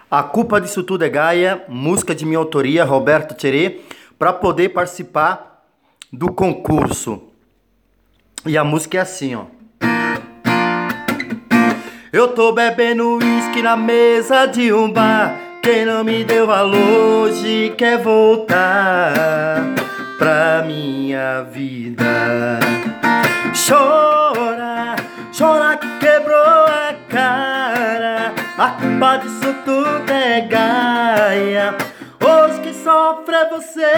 A culpa disso tudo é Gaia, música de minha autoria, Roberto Tcherê, para poder participar do concurso. E a música é assim, ó. Eu tô bebendo uísque na mesa de um bar. Quem não me deu valor hoje quer voltar pra minha vida. Chora, chora que quebrou a cara. A culpa disso tudo é Gaia. Hoje quem sofre é você.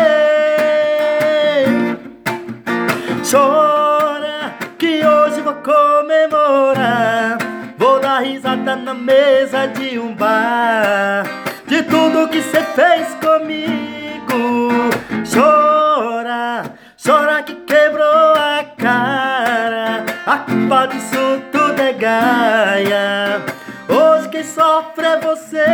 Chora que hoje vou comemorar. Vou dar risada na mesa de um bar de tudo que cê fez comigo. Chora, chora que quebrou a cara. A culpa disso tudo é Gaia. Hoje quem sofre é você.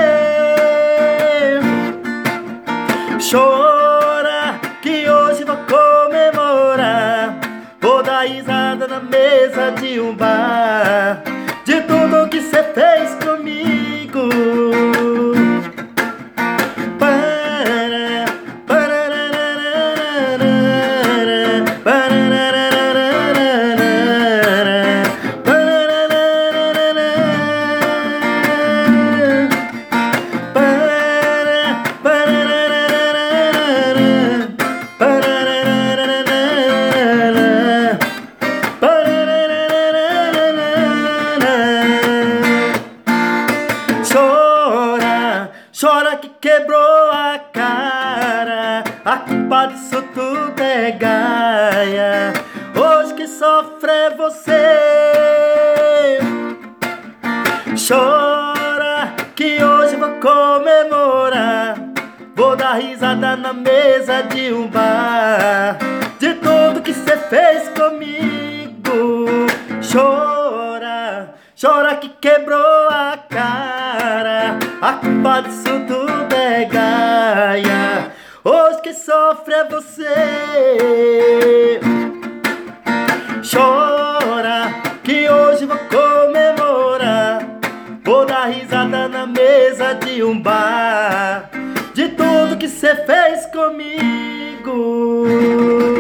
Chora que hoje vou comemorar. Vou dar risada na mesa de um bar de tudo que cê fez comigo. Chora, chora que quebrou a cara. A culpa disso tudo é Gaia. Hoje quem sofre é você. Chora que hoje vou comemorar. Vou dar risada na mesa de um bar de tudo que cê fez comigo. Chora, chora que quebrou a cara. A culpa disso tudo é Gaia. Hoje quem sofre é você. Chora que hoje vou comemorar. Vou dar risada na mesa de um bar de tudo que cê fez comigo.